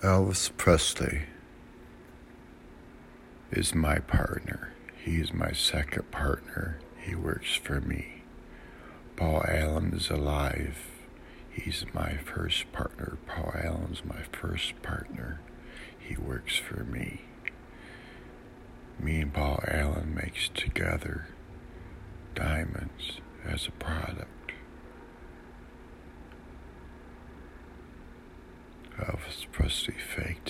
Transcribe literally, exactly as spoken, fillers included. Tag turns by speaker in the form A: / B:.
A: Elvis Presley is my partner. He is my second partner. He works for me. Paul Allen is alive. He's my first partner. Paul Allen's my first partner. He works for me. Me and Paul Allen makes together diamonds as a product. Elvis Presley fake